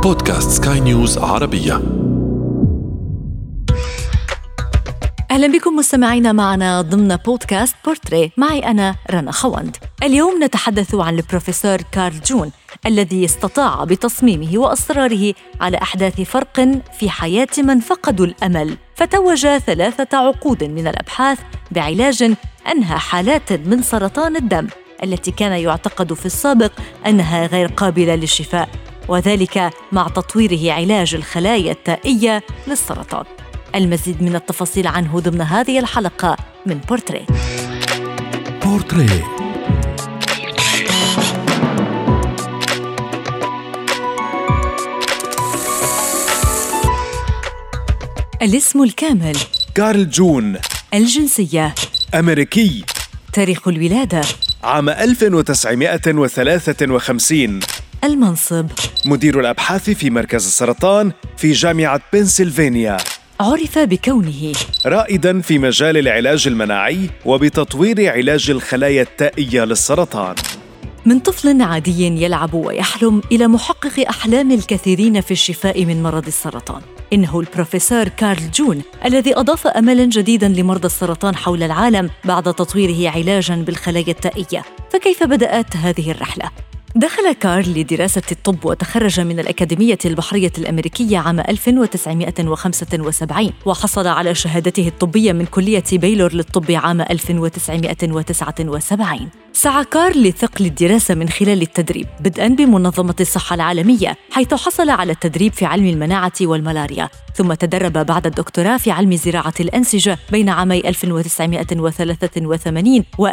بودكاست سكاي نيوز عربية. أهلا بكم مستمعينا معنا ضمن بودكاست بورتريه، معي أنا رنا خوند. اليوم نتحدث عن البروفيسور كارل جون الذي استطاع بتصميمه وأسراره على أحداث فرق في حياة من فقدوا الأمل، فتوج 3 عقود من الأبحاث بعلاج أنهى حالات من سرطان الدم التي كان يعتقد في السابق أنها غير قابلة للشفاء، وذلك مع تطويره علاج الخلايا التائية للسرطان. المزيد من التفاصيل عنه ضمن هذه الحلقة من بورتريه. الاسم الكامل: كارل جون. الجنسية: أمريكي. تاريخ الولادة: عام 1953. المنصب: مدير الأبحاث في مركز السرطان في جامعة بنسلفانيا. عرف بكونه رائداً في مجال العلاج المناعي وبتطوير علاج الخلايا التائية للسرطان. من طفل عادي يلعب ويحلم إلى محقق أحلام الكثيرين في الشفاء من مرض السرطان، إنه البروفيسور كارل جون الذي أضاف أملاً جديداً لمرضى السرطان حول العالم بعد تطويره علاجاً بالخلايا التائية. فكيف بدأت هذه الرحلة؟ دخل كارل لدراسة الطب وتخرج من الأكاديمية البحرية الأمريكية عام 1975، وحصل على شهادته الطبية من كلية بايلور للطب عام 1979. سعى كارل لثقل الدراسة من خلال التدريب، بدءاً بمنظمة الصحة العالمية، حيث حصل على التدريب في علم المناعة والملاريا، ثم تدرب بعد الدكتوراه في علم زراعة الأنسجة بين عامي 1983 و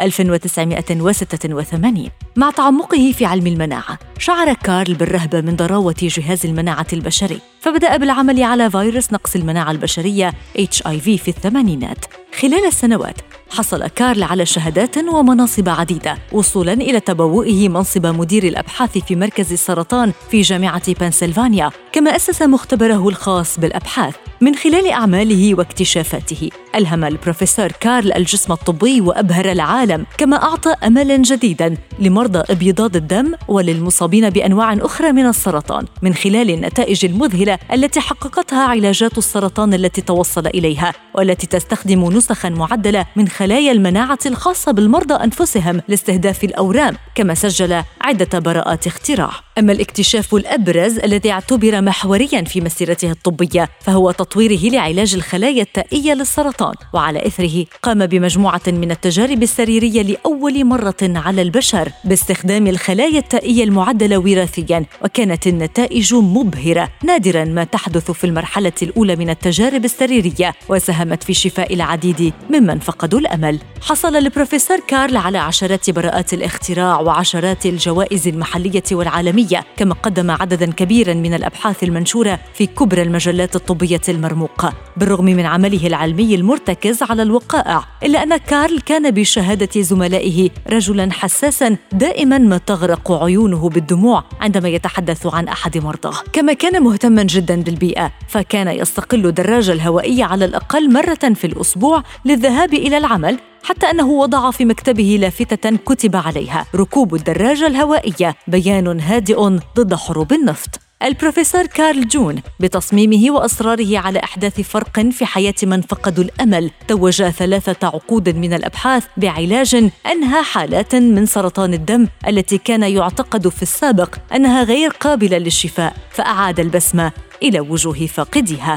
1986. مع تعمقه في علم المناعة، شعر كارل بالرهبة من ضراوة جهاز المناعة البشري، فبدأ بالعمل على فيروس نقص المناعة البشرية HIV في الثمانينات. خلال السنوات حصل كارل على شهادات ومناصب عديدة، وصولاً إلى تبوئه منصب مدير الأبحاث في مركز السرطان في جامعة بنسلفانيا، كما أسس مختبره الخاص بالأبحاث. من خلال أعماله واكتشافاته ألهم البروفيسور كارل الجسم الطبي وأبهر العالم، كما أعطى أملاً جديداً لمرضى ابيضاد الدم وللمصابين بأنواع أخرى من السرطان من خلال النتائج المذهلة التي حققتها علاجات السرطان التي توصل إليها، والتي تستخدم نسخاً معدلة من خلايا المناعة الخاصة بالمرضى أنفسهم لاستهداف الأورام، كما سجل عدة براءات اختراع. أما الاكتشاف الأبرز الذي اعتبر محورياً في مسيرته الطبية فهو تطويره لعلاج الخلايا التائية للسرطان، وعلى إثره قام بمجموعة من التجارب السريرية لأول مرة على البشر باستخدام الخلايا التائية المعدلة وراثياً، وكانت النتائج مبهرة، نادراً ما تحدث في المرحلة الأولى من التجارب السريرية، وساهمت في شفاء العديد ممن فقدوا الأمل. حصل البروفيسور كارل على عشرات براءات الاختراع وعشرات الجوائز المحلية والعالمية، كما قدم عدداً كبيراً من الأبحاث المنشورة في كبرى المجلات الطبية المرموقة. بالرغم من عمله العلمي المرتكز على الوقائع، إلا أن كارل كان بشهادة زملائه رجلاً حساساً دائماً ما تغرق عيونه بالدموع عندما يتحدث عن أحد مرضاه. كما كان مهتماً جداً بالبيئة، فكان يستقل الدراجة الهوائية على الأقل مرة في الأسبوع للذهاب إلى العمل، حتى أنه وضع في مكتبه لافتة كتب عليها: ركوب الدراجة الهوائية بيان هادئ ضد حروب النفط. البروفيسور كارل جون بتصميمه وأسراره على أحداث فرق في حياة من فقدوا الأمل توج 3 عقود من الأبحاث بعلاج أنهى حالات من سرطان الدم التي كان يعتقد في السابق أنها غير قابلة للشفاء، فأعاد البسمة إلى وجوه فاقديها.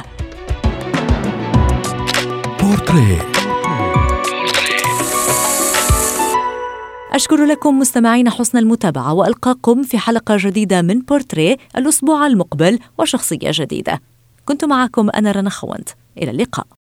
بورتريه. أشكر لكم مستمعين حسن المتابعة، وألقاكم في حلقة جديدة من بورتريه الأسبوع المقبل وشخصية جديدة. كنت معكم أنا رنا خوند، إلى اللقاء.